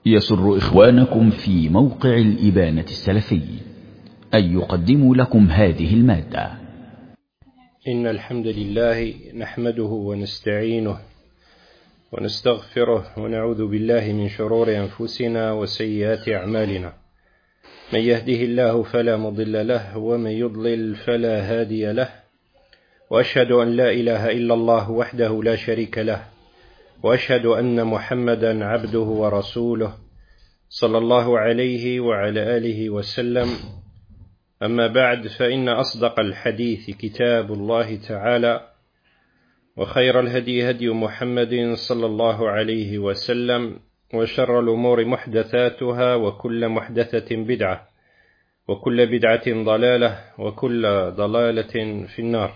يسر إخوانكم في موقع الإبانة السلفي أن يقدموا لكم هذه المادة. إن الحمد لله نحمده ونستعينه ونستغفره ونعوذ بالله من شرور أنفسنا وسيئات أعمالنا. من يهده الله فلا مضل له ومن يضلل فلا هادي له، وأشهد أن لا إله إلا الله وحده لا شريك له، وأشهد أن محمدا عبده ورسوله صلى الله عليه وعلى آله وسلم. أما بعد، فإن أصدق الحديث كتاب الله تعالى، وخير الهدي هدي محمد صلى الله عليه وسلم، وشر الأمور محدثاتها، وكل محدثة بدعة، وكل بدعة ضلالة، وكل ضلالة في النار.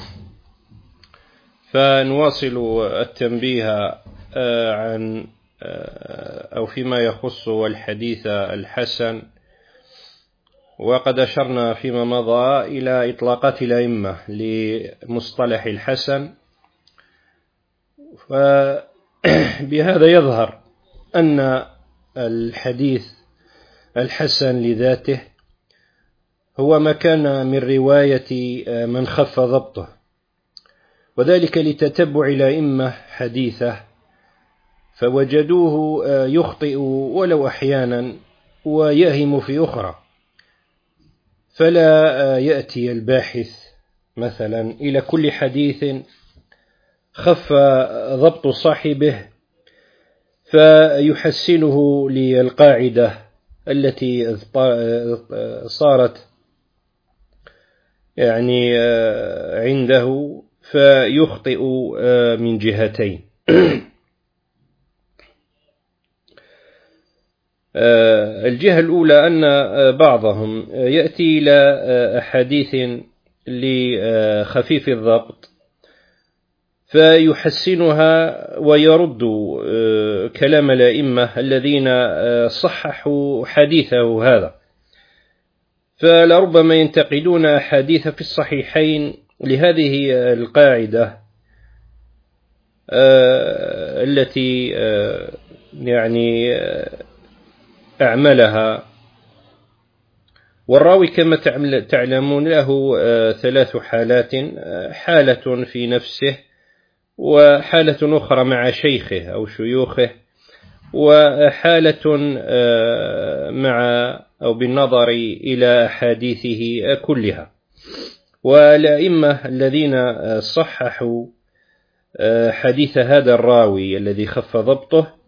فنواصل التنبيه عن أو فيما يخص الحديث الحسن، وقد أشرنا فيما مضى إلى إطلاقات الأئمة لمصطلح الحسن، فبهذا يظهر أن الحديث الحسن لذاته هو ما كان من رواية من خف ضبطه، وذلك لتتبع الأئمة حديثه، فوجدوه يخطئ ولو أحيانا ويهم في أخرى، فلا يأتي الباحث مثلا إلى كل حديث خف ضبط صاحبه فيحسنه للقاعدة التي صارت يعني عنده، فيخطئ من جهتين. الجهة الأولى أن بعضهم يأتي إلى أحاديث لخفيف الضبط فيحسنها ويرد كلام الأئمة الذين صححوا حديثه هذا، فلربما ينتقدون أحاديث في الصحيحين لهذه القاعدة التي يعني أعملها. والراوي كما تعلمون له ثلاث حالات: حالة في نفسه، وحالة أخرى مع شيخه أو شيوخه، وحالة مع أو بالنظر إلى أحاديثه كلها. والأئمة الذين صححوا حديث هذا الراوي الذي خف ضبطه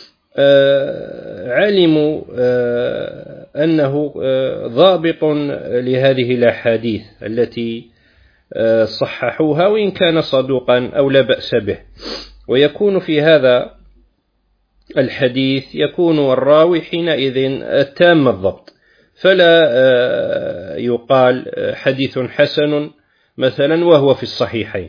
علموا أنه ضابط لهذه الأحاديث التي صححوها، وإن كان صدوقا أو لا بأس به. ويكون في هذا الحديث يكون الراوي حينئذ تام الضبط، فلا يقال حديث حسن مثلا وهو في الصحيحين.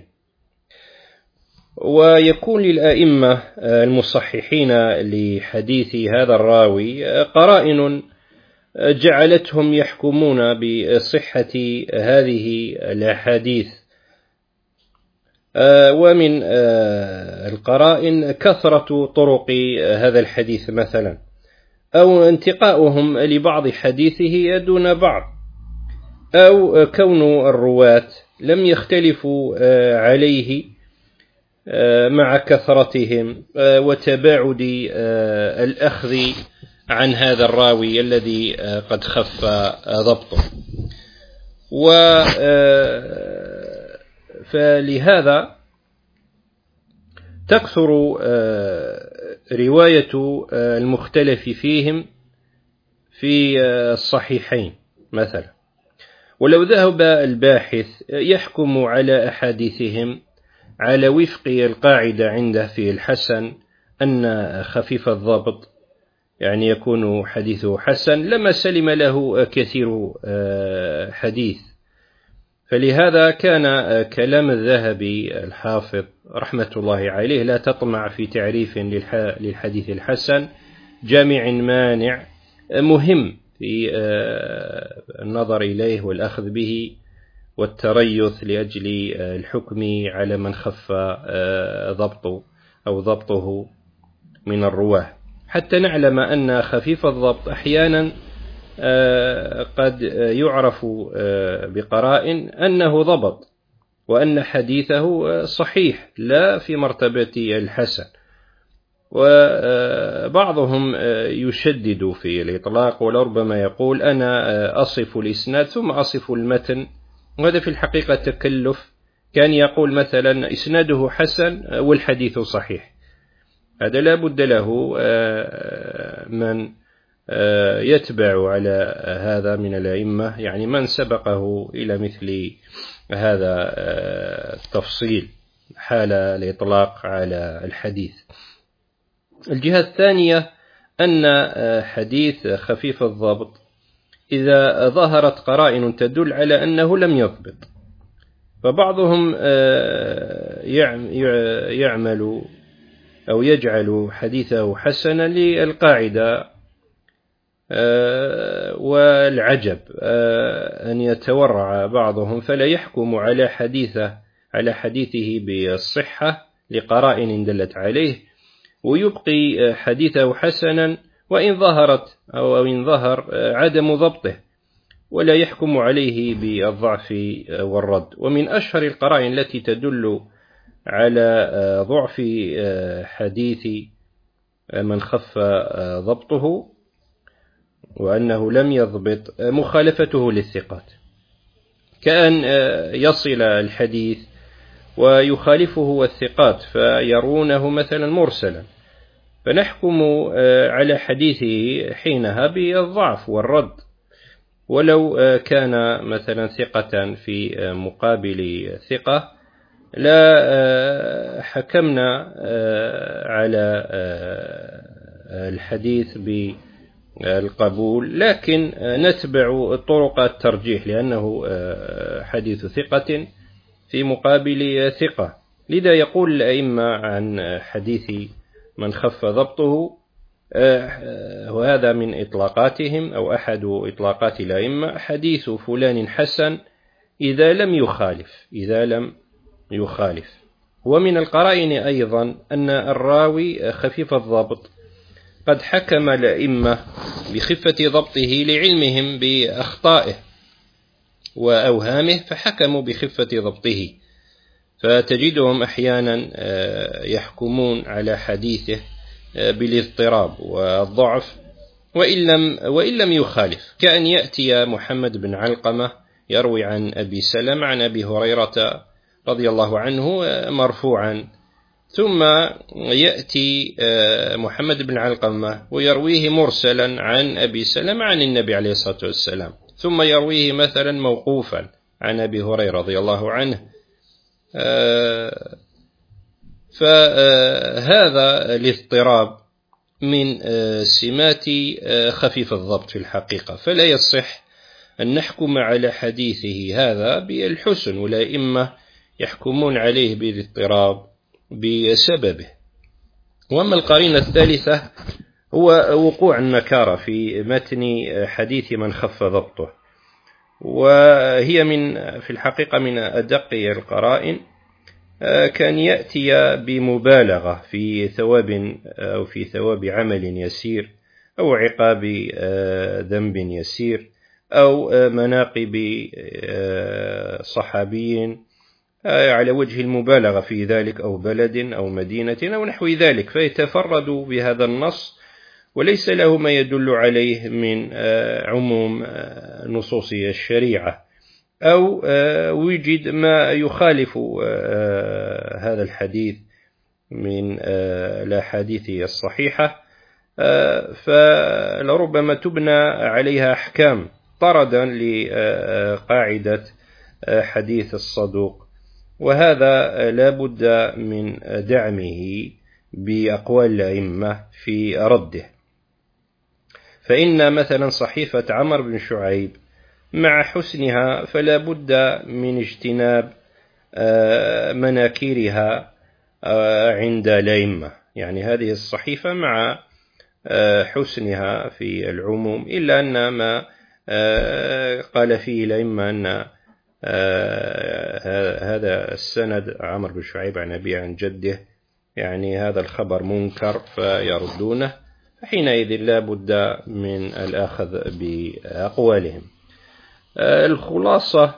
ويكون للأئمة المصححين لحديث هذا الراوي قرائن جعلتهم يحكمون بصحة هذه الأحاديث، ومن القرائن كثرة طرق هذا الحديث مثلا، أو انتقاؤهم لبعض حديثه دون بعض، أو كون الرواة لم يختلفوا عليه مع كثرتهم وتباعد الأخذ عن هذا الراوي الذي قد خف ضبطه. فلهذا تكثر رواية المختلف فيهم في الصحيحين مثلا. ولو ذهب الباحث يحكم على أحاديثهم على وفق القاعدة عنده في الحسن أن خفيف الضبط يعني يكون حديثه حسن، لما سلم له كثير حديث. فلهذا كان كلام الذهبي الحافظ رحمة الله عليه: لا تطمع في تعريف للحديث الحسن جامع مانع، مهم في النظر إليه والأخذ به والتريث لأجل الحكم على من خف ضبطه من الرواه، حتى نعلم أن خفيف الضبط أحيانا قد يعرف بقرائن أنه ضبط وأن حديثه صحيح لا في مرتبة الحسن. وبعضهم يشدد في الإطلاق ولربما يقول أنا أصف الإسناد ثم أصف المتن، وهذا في الحقيقة تكلف. كان يقول مثلا إسناده حسن والحديث صحيح، هذا لا بد له من يتبع على هذا من الأئمة، يعني من سبقه إلى مثل هذا التفصيل حال الإطلاق على الحديث. الجهة الثانية أن حديث خفيف الضبط إذا ظهرت قرائن تدل على أنه لم يضبط، فبعضهم يعمل أو يجعل حديثه حسنا للقاعدة والعجب أن يتورع بعضهم فلا يحكم على حديثه بالصحة لقرائن دلت عليه، ويبقي حديثه حسنا وإن ظهر عدم ضبطه، ولا يحكم عليه بالضعف والرد. ومن أشهر القرائن التي تدل على ضعف حديث من خف ضبطه وأنه لم يضبط مخالفته للثقات، كأن يصل الحديث ويخالفه الثقات فيرونه مثلا مرسلا، فنحكم على حديثه حينها بالضعف والرد، ولو كان مثلا ثقة في مقابل ثقة لا حكمنا على الحديث بالقبول، لكن نتبع طرق الترجيح لأنه حديث ثقة في مقابل ثقة. لذا يقول الأئمة عن حديث من خف ضبطه، وهذا من إطلاقاتهم أو أحد إطلاقات الأئمة، حديث فلان حسن إذا لم يخالف. ومن القرائن أيضا أن الراوي خفيف الضبط قد حكم الأئمة بخفة ضبطه لعلمهم بأخطائه وأوهامه فحكموا بخفة ضبطه، فتجدهم أحيانا يحكمون على حديثه بالاضطراب والضعف وإن لم يخالف، كأن يأتي محمد بن علقمة يروي عن أبي سلمة عن أبي هريرة رضي الله عنه مرفوعا، ثم يأتي محمد بن علقمة ويرويه مرسلا عن أبي سلمة عن النبي عليه الصلاة والسلام، ثم يرويه مثلا موقوفا عن أبي هريرة رضي الله عنه. فهذا الاضطراب من سمات خفيف الضبط في الحقيقة، فلا يصح أن نحكم على حديثه هذا بالحسن، والأئمة يحكمون عليه بالاضطراب بسببه. وأما القرينة الثالثة هو وقوع النكارة في متن حديث من خف ضبطه، وهي في الحقيقة من أدق القرائن. كان يأتي بمبالغة في ثواب أو في ثواب عمل يسير أو عقاب ذنب يسير أو مناقب صحابي على وجه المبالغة في ذلك، أو بلد أو مدينة أو نحو ذلك، فيتفرد بهذا النص وليس له ما يدل عليه من عموم نصوص الشريعة، أو وجد ما يخالف هذا الحديث من الأحاديث الصحيحة، فلربما تبنى عليها أحكام طردا لقاعدة حديث الصدوق، وهذا لا بد من دعمه بأقوال الأئمة في رده. فإن مثلا صحيفة عمرو بن شعيب مع حسنها فلا بد من اجتناب مناكيرها عند الأئمة، يعني هذه الصحيفة مع حسنها في العموم، إلا أن ما قال فيه الأئمة أن هذا السند عمرو بن شعيب عن أبيه عن جده، يعني هذا الخبر منكر فيردونه، حينئذ لا بد من الأخذ بأقوالهم. الخلاصة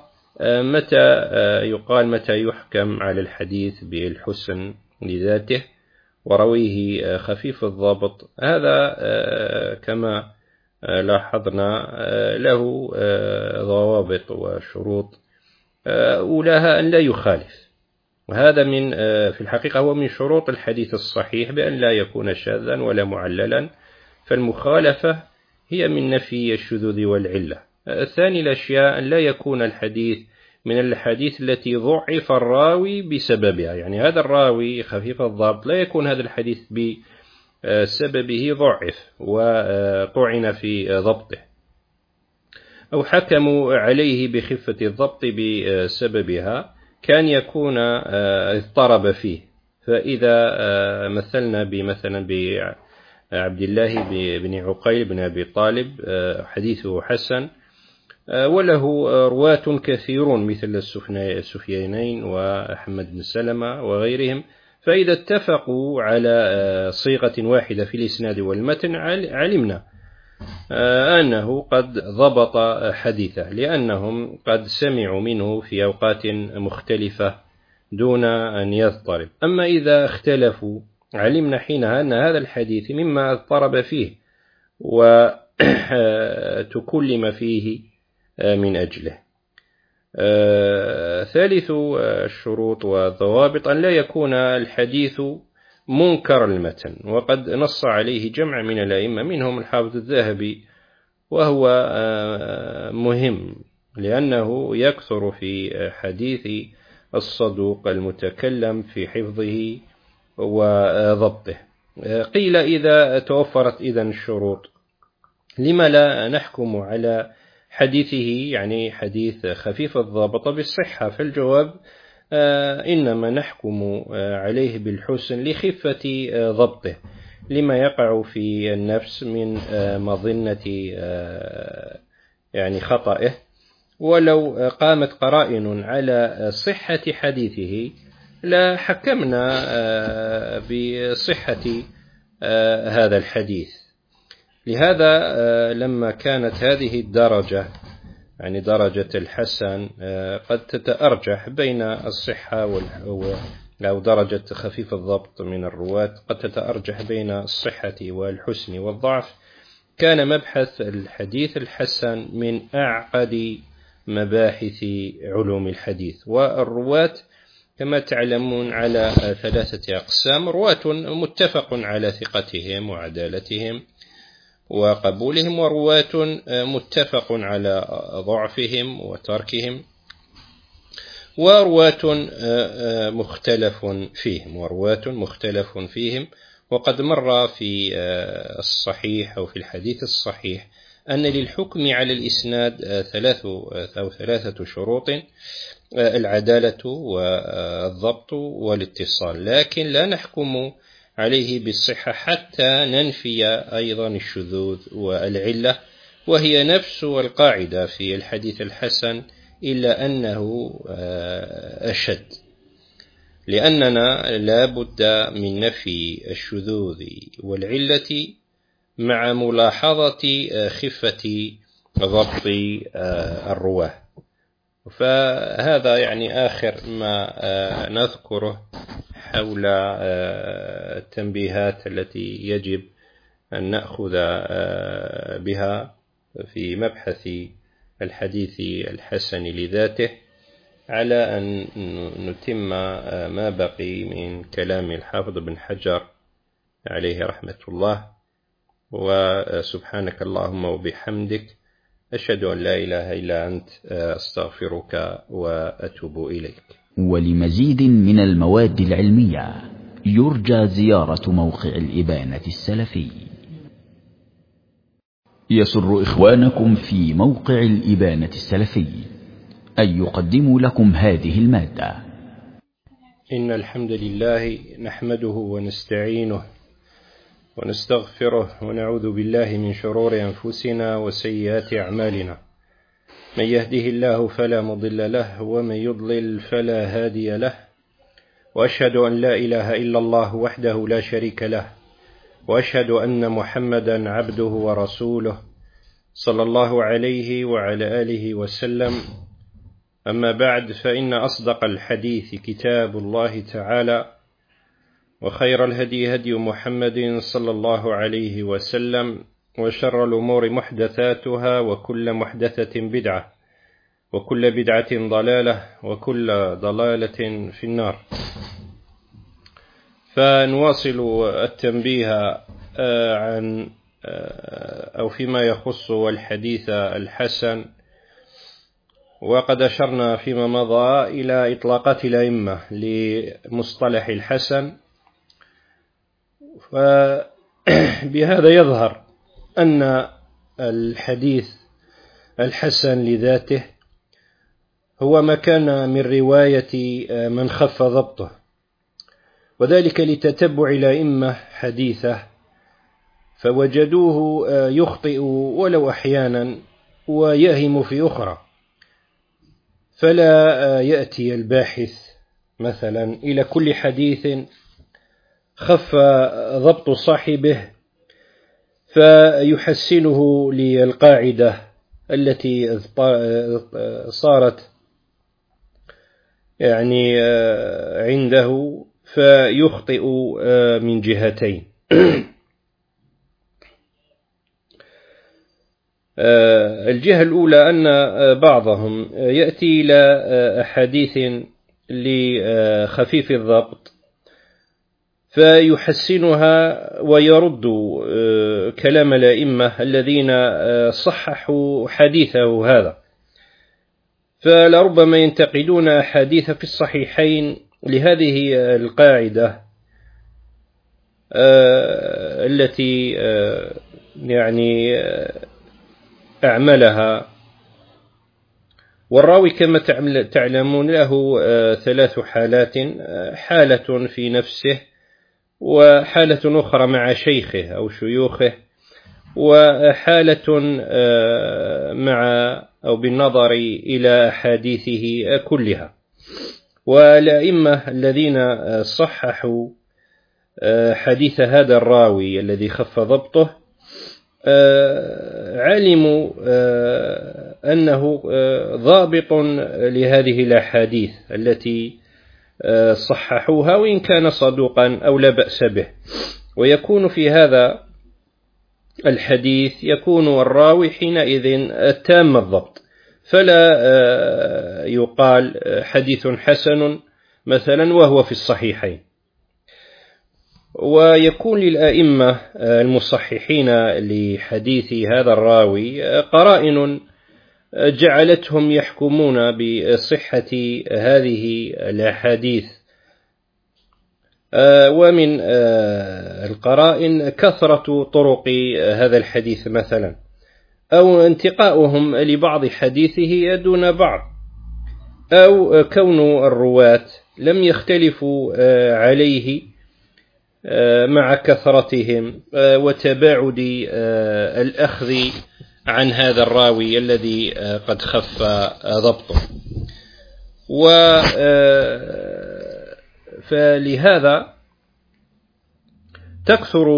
متى يحكم على الحديث بالحسن لذاته ورويه خفيف الضبط؟ هذا كما لاحظنا له ضوابط وشروط، أولاها أن لا يخالف، وهذا في الحقيقة هو من شروط الحديث الصحيح، بأن لا يكون شاذا ولا معللا، فالمخالفة هي من نفي الشذوذ والعلة. الثاني الأشياء أن لا يكون الحديث من الحديث التي ضعف الراوي بسببها، يعني هذا الراوي خفيف الضبط لا يكون هذا الحديث بسببه ضعف وطعن في ضبطه، أو حكموا عليه بخفة الضبط بسببها، كان يكون اضطرب فيه. فإذا مثلنا مثلا بعبد الله بن عقيل بن أبي طالب، حديثه حسن وله رواة كثيرون مثل السفيانين وأحمد بن سلمة وغيرهم، فإذا اتفقوا على صيغة واحدة في الإسناد والمتن علمنا أنه قد ضبط حديثه، لأنهم قد سمعوا منه في أوقات مختلفة دون أن يضطرب. أما إذا اختلفوا علمنا حينها أن هذا الحديث مما اضطرب فيه وتكلم فيه من أجله. ثالث الشروط والضوابط أن لا يكون الحديث منكر المتن، وقد نص عليه جمع من الأئمة منهم الحافظ الذهبي، وهو مهم لأنه يكثر في حديث الصدوق المتكلم في حفظه وضبطه. قيل إذا توفرت إذن الشروط لما لا نحكم على حديثه، يعني حديث خفيف الضبط، بالصحة؟ فالجواب إنما نحكم عليه بالحسن لخفة ضبطه، لما يقع في النفس من مظنة يعني خطئه. ولو قامت قرائن على صحة حديثه لا حكمنا بصحة هذا الحديث. لهذا لما كانت هذه الدرجة، يعني درجة الحسن، قد تتأرجح بين الصحة أو درجة خفيف الضبط من الرواة قد تتأرجح بين الصحة والحسن والضعف، كان مبحث الحديث الحسن من أعقد مباحث علوم الحديث. والرواة كما تعلمون على 3 أقسام: رواة متفق على ثقتهم وعدالتهم وقبولهم، ورواة متفق على ضعفهم وتركهم، ورواة مختلف فيهم. وقد مر في الصحيح أو في الحديث الصحيح أن للحكم على الإسناد 3 شروط: العدالة والضبط والاتصال، لكن لا نحكم عليه بالصحة حتى ننفي أيضا الشذوذ والعلة، وهي نفس القاعدة في الحديث الحسن، إلا أنه أشد، لأننا لا بد من نفي الشذوذ والعلة مع ملاحظة خفة ضبط الرواه. فهذا يعني آخر ما نذكره حول التنبيهات التي يجب أن نأخذ بها في مبحث الحديث الحسن لذاته، على أن نتم ما بقي من كلام الحافظ بن حجر عليه رحمة الله. وسبحانك اللهم وبحمدك، أشهد أن لا إله إلا أنت، أستغفرك وأتوب إليك. ولمزيد من المواد العلمية يرجى زيارة موقع الإبانة السلفي. يسر إخوانكم في موقع الإبانة السلفي أن يقدموا لكم هذه المادة. إن الحمد لله نحمده ونستعينه ونستغفره ونعوذ بالله من شرور أنفسنا وسيئات أعمالنا، من يهده الله فلا مضل له ومن يضلل فلا هادي له، وأشهد أن لا إله إلا الله وحده لا شريك له، وأشهد أن محمدا عبده ورسوله صلى الله عليه وعلى آله وسلم. أما بعد، فإن أصدق الحديث كتاب الله تعالى، وخير الهدي هدي محمد صلى الله عليه وسلم، وشر الأمور محدثاتها، وكل محدثة بدعة، وكل بدعة ضلالة، وكل ضلالة في النار. فنواصل التنبيه عن أو فيما يخص الحديث الحسن، وقد أشرنا فيما مضى إلى إطلاقات الأئمة لمصطلح الحسن، فبهذا يظهر أن الحديث الحسن لذاته هو ما كان من رواية من خف ضبطه، وذلك لتتبع الأئمة حديثه فوجدوه يخطئ ولو أحيانا ويهم في أخرى، فلا يأتي الباحث مثلا إلى كل حديث خف ضبط صاحبه فيحسنه للقاعدة التي صارت يعني عنده، فيخطئ من جهتين. الجهة الأولى أن بعضهم يأتي إلى أحاديث لخفيف الضبط فيحسنها ويرد كلام الأئمة الذين صححوا حديثه هذا، فلربما ينتقدون أحاديث في الصحيحين لهذه القاعدة التي يعني أعملها. والراوي كما تعلمون له ثلاث حالات: حالة في نفسه، وحالة أخرى مع شيخه أو شيوخه، وحالة مع أو بالنظر إلى أحاديثه كلها. والأئمة الذين صححوا حديث هذا الراوي الذي خف ضبطه علموا أنه ضابط لهذه الأحاديث التي صححوها، وإن كان صدوقا أو لا بأس به. ويكون في هذا الحديث يكون الراوي حينئذ تام الضبط، فلا يقال حديث حسن مثلا وهو في الصحيحين. ويكون للأئمة المصححين لحديث هذا الراوي قرائن جعلتهم يحكمون بصحة هذه الأحاديث، ومن القرائن كثرة طرق هذا الحديث مثلا، أو انتقاؤهم لبعض حديثه دون بعض، أو كون الرواة لم يختلفوا عليه مع كثرتهم وتباعد الأخذ عن هذا الراوي الذي قد خف ضبطه. فلهذا تكثر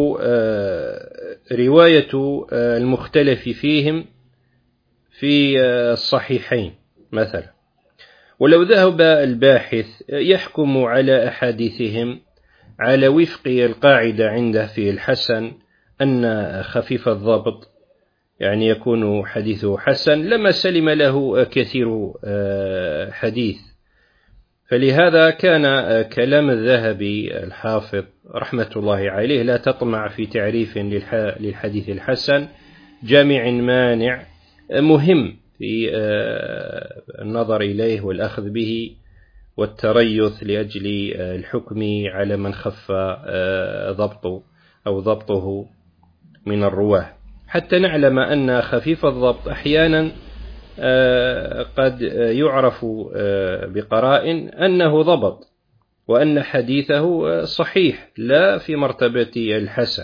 رواية المختلف فيهم في الصحيحين مثلا. ولو ذهب الباحث يحكم على أحاديثهم على وفق القاعدة عنده في الحسن أن خفيف الضبط يعني يكون حديثه حسن، لما سلم له كثير حديث. فلهذا كان كلام الذهبي الحافظ رحمة الله عليه: لا تطمع في تعريف للحديث الحسن جامع مانع، مهم في النظر إليه والأخذ به والتريث لأجل الحكم على من خف ضبطه أو ضبطه من الرواه، حتى نعلم أن خفيف الضبط أحيانا قد يعرف بقرائن أنه ضبط وأن حديثه صحيح لا في مرتبة الحسن.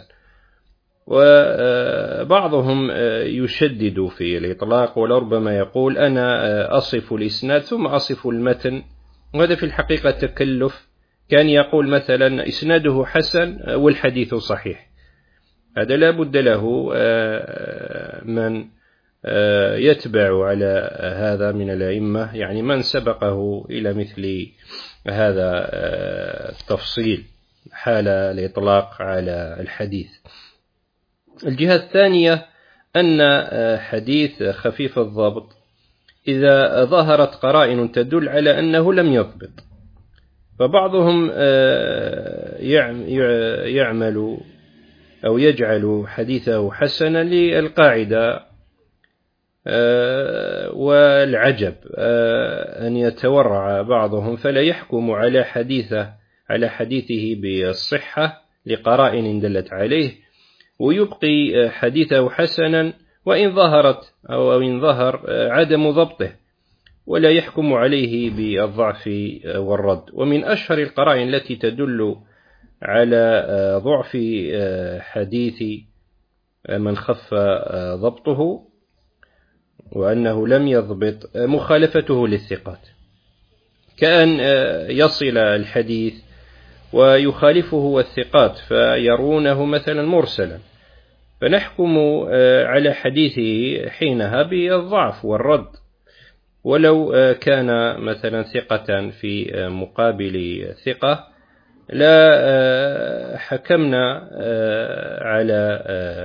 وبعضهم يشدد في الإطلاق، ولربما يقول أنا أصف الإسناد ثم أصف المتن، وهذا في الحقيقة تكلف. كان يقول مثلا إسناده حسن والحديث صحيح، هذا لا بد له من يتبع على هذا من الأئمة، يعني من سبقه إلى مثل هذا التفصيل حال الإطلاق على الحديث. الجهة الثانية أن حديث خفيف الضبط إذا ظهرت قرائن تدل على أنه لم يضبط، فبعضهم يعمل أو يجعل حديثه حسنا للقاعدة والعجب أن يتورع بعضهم فلا يحكم على حديثه بالصحة لقرائن دلت عليه، ويبقي حديثه حسنا وإن ظهر عدم ضبطه، ولا يحكم عليه بالضعف والرد. ومن أشهر القرائن التي تدل على ضعف حديث من خف ضبطه وأنه لم يضبط مخالفته للثقات، كأن يصل الحديث ويخالفه الثقات فيرونه مثلا مرسلا، فنحكم على حديثه حينها بالضعف والرد، ولو كان مثلا ثقة في مقابل ثقة لا حكمنا على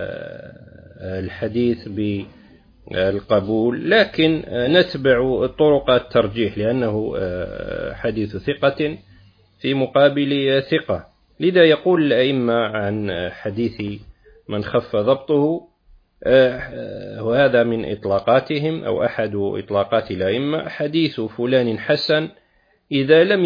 الحديث بالقبول، لكن نتبع طرق الترجيح لأنه حديث ثقة في مقابل ثقة. لذا يقول الأئمة عن حديث من خف ضبطه، وهذا من إطلاقاتهم أو أحد إطلاقات الأئمة، حديث فلان حسن إذا لم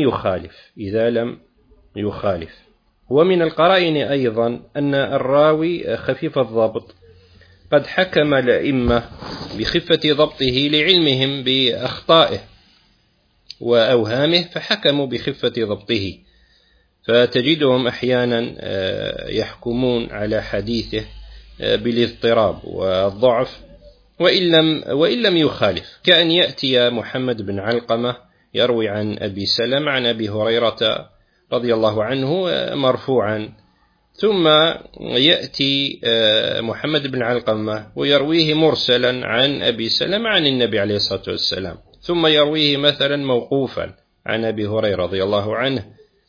يخالف. ومن القرائن أيضا أن الراوي خفيف الضبط قد حكم الأئمة بخفة ضبطه لعلمهم بأخطائه وأوهامه فحكموا بخفة ضبطه، فتجدهم أحيانا يحكمون على حديثه بالاضطراب والضعف وإن لم يخالف، كأن يأتي محمد بن علقمة يروي عن أبي سلمة عن أبي هريرة رضي الله عنه مرفوعا، ثم يأتي محمد بن علقمة ويرويه مرسلا عن أبي سلمة عن النبي عليه الصلاة والسلام، ثم يرويه مثلا موقوفا عن أبي هريرة رضي الله عنه.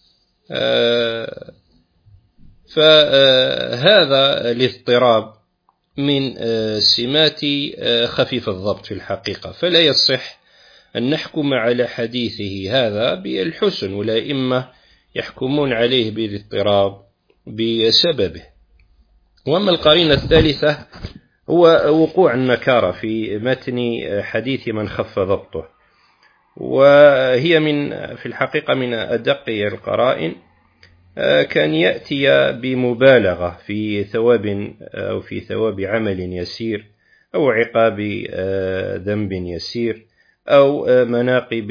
فهذا الاضطراب من سمات خفيف الضبط في الحقيقة، فلا يصح أن نحكم على حديثه هذا بالحسن، والأئمة يحكمون عليه بالاضطراب بسببه. وأما القرينة الثالثة هو وقوع النكارة في متن حديث من خف ضبطه، وهي في الحقيقة من أدق القرائن، كان يأتي بمبالغة في ثواب أو في ثواب عمل يسير أو عقاب ذنب يسير أو مناقب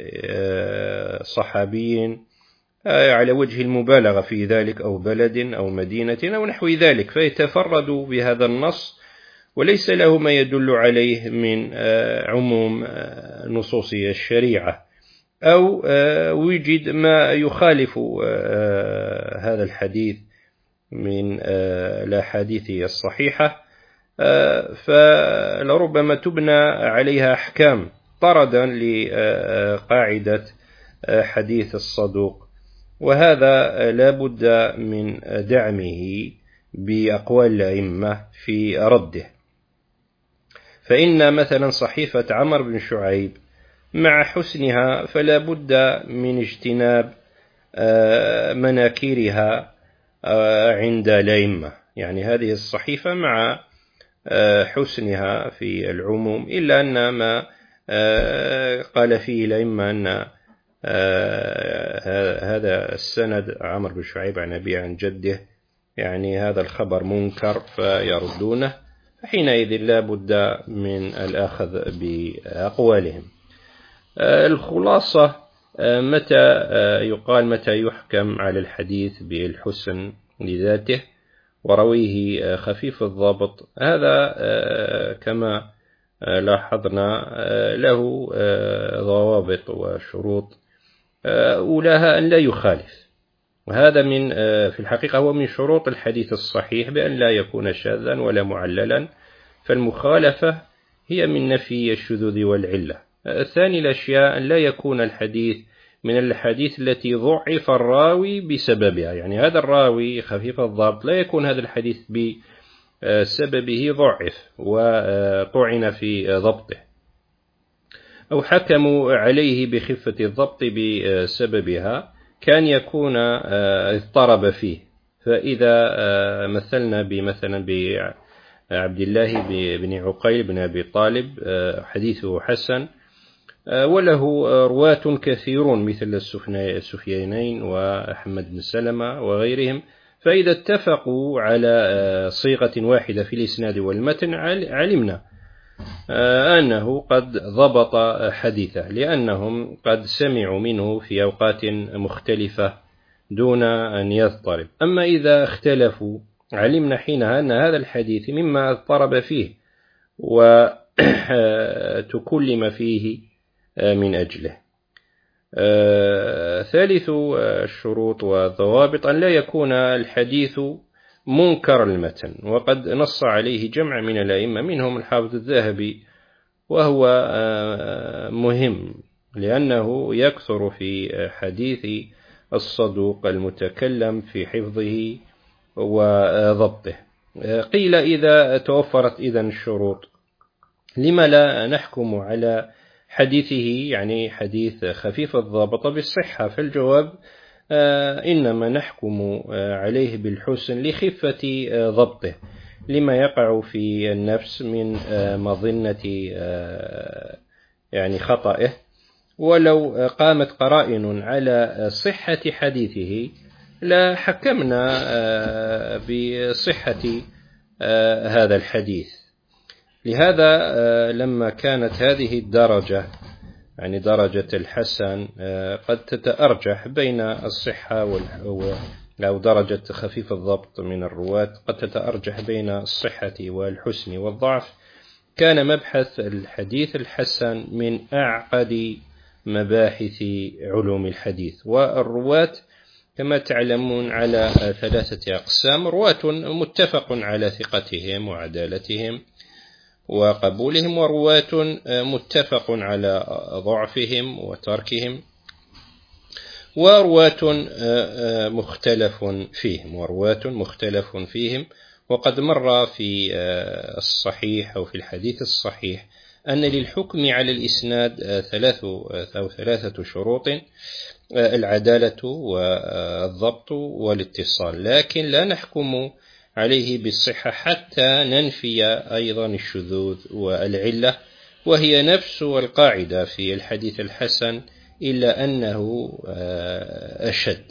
صحابي على وجه المبالغة في ذلك، أو بلد أو مدينة أو نحو ذلك، فيتفرد بهذا النص وليس له ما يدل عليه من عموم نصوص الشريعة، أو وجد ما يخالف هذا الحديث من الأحاديث الصحيحة، فلربما تبنى عليها أحكام طردا لقاعدة حديث الصدوق، وهذا لا بد من دعمه بأقوال الأئمة في رده. فإن مثلا صحيفة عمرو بن شعيب مع حسنها فلا بد من اجتناب مناكيرها عند الأئمة، يعني هذه الصحيفة مع حسنها في العموم، إلا أن ما قال فيه الأئمة أن هذا السند عمرو بن شعيب عن أبيه عن جده، يعني هذا الخبر منكر فيردونه، فحينئذ لا بد من الأخذ بأقوالهم. الخلاصة متى يحكم على الحديث بالحسن لذاته ورويه خفيف الضبط؟ هذا كما لاحظنا له ضوابط وشروط، أولاها أن لا يخالف، وهذا في الحقيقة هو من شروط الحديث الصحيح، بأن لا يكون شاذا ولا معللا، فالمخالفة هي من نفي الشذوذ والعلة. الثاني الأشياء أن لا يكون الحديث من الحديث التي ضعف الراوي بسببها، يعني هذا الراوي خفيف الضبط لا يكون هذا الحديث بسببه ضعف وطعن في ضبطه، أو حكموا عليه بخفة الضبط بسببها، كان يكون اضطرب فيه. فإذا مثلنا مثلا بعبد الله بن عقيل بن أبي طالب حديثه حسن وله رواة كثيرون مثل السفيانين وأحمد بن سلمة وغيرهم، فإذا اتفقوا على صيغة واحدة في الإسناد والمتن علمنا أنه قد ضبط حديثه، لأنهم قد سمعوا منه في أوقات مختلفة دون أن يضطرب. أما إذا اختلفوا علمنا حينها أن هذا الحديث مما اضطرب فيه وتكلم فيه من أجله. ثالث الشروط والضوابط أن لا يكون الحديث منكر المتن، وقد نص عليه جمع من الأئمة منهم الحافظ الذهبي، وهو مهم لأنه يكثر في حديث الصدوق المتكلم في حفظه وضبطه. قيل إذا توفرت إذن الشروط لما لا نحكم على حديثه، يعني حديث خفيف الضابط بالصحة؟ فالجواب إنما نحكم عليه بالحسن لخفة ضبطه، لما يقع في النفس من مظنة يعني خطئه. ولو قامت قرائن على صحة حديثه لا حكمنا بصحة هذا الحديث. لهذا لما كانت هذه الدرجة، يعني درجة الحسن، قد تتأرجح بين الصحة أو درجة خفيف الضبط من الرواة قد تتأرجح بين الصحة والحسن والضعف، كان مبحث الحديث الحسن من أعقد مباحث علوم الحديث. والرواة كما تعلمون على 3 أقسام: رواة متفق على ثقتهم وعدالتهم وقبولهم، ورواة متفق على ضعفهم وتركهم، ورواة مختلف فيهم. وقد مر في الصحيح أو في الحديث الصحيح أن للحكم على الإسناد 3 شروط: العدالة والضبط والاتصال، لكن لا نحكم عليه بالصحة حتى ننفي أيضا الشذوذ والعلة، وهي نفس القاعدة في الحديث الحسن، إلا أنه أشد،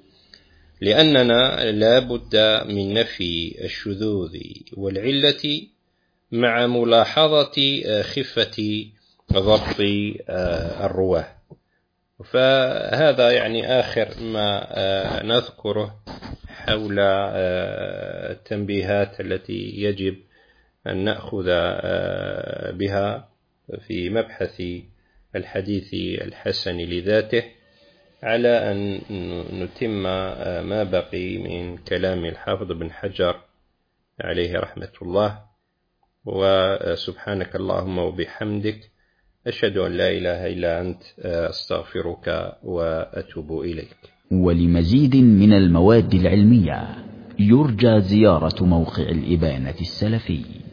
لأننا لا بد من نفي الشذوذ والعلة مع ملاحظة خفة ضبط الرواه. فهذا يعني آخر ما نذكره حول التنبيهات التي يجب أن نأخذ بها في مبحث الحديث الحسن لذاته، على أن نتم ما بقي من كلام الحافظ بن حجر عليه رحمة الله. وسبحانك اللهم وبحمدك، أشهد أن لا إله إلا أنت، أستغفرك وأتوب إليك. ولمزيد من المواد العلمية يرجى زيارة موقع الإبانة السلفي.